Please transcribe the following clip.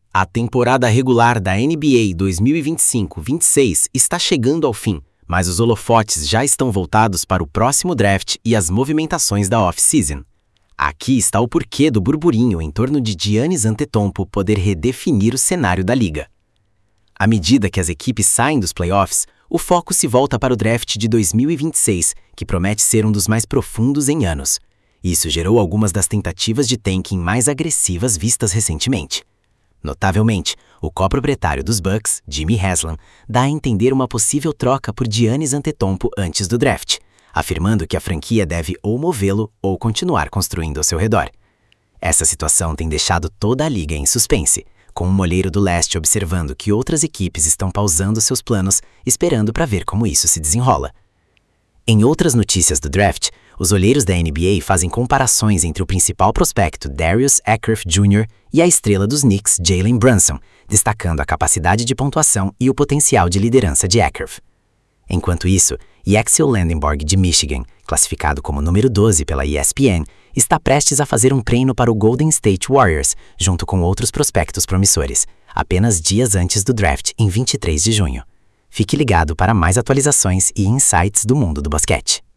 A temporada regular da NBA 2025-26 está chegando ao fim, mas os holofotes já estão voltados para o próximo draft e as movimentações da off-season. Aqui está o porquê do burburinho em torno de Giannis Antetokounmpo poder redefinir o cenário da liga. À medida que as equipes saem dos playoffs, o foco se volta para o draft de 2026, que promete ser um dos mais profundos em anos. Isso gerou algumas das tentativas de tanking mais agressivas vistas recentemente. Notavelmente, o coproprietário dos Bucks, Jimmy Haslam, dá a entender uma possível troca por Giannis Antetokounmpo antes do draft, afirmando que a franquia deve ou movê-lo ou continuar construindo ao seu redor. Essa situação tem deixado toda a liga em suspense, com um olheiro do leste observando que outras equipes estão pausando seus planos, esperando para ver como isso se desenrola. Em outras notícias do draft, os olheiros da NBA fazem comparações entre o principal prospecto Darius Ackroft Jr. e a estrela dos Knicks Jalen Brunson, destacando a capacidade de pontuação e o potencial de liderança de Ackroft. Enquanto isso, Yaxel Lendeborg de Michigan, classificado como número 12 pela ESPN, está prestes a fazer um treino para o Golden State Warriors, junto com outros prospectos promissores, apenas dias antes do draft em 23 de junho. Fique ligado para mais atualizações e insights do mundo do basquete.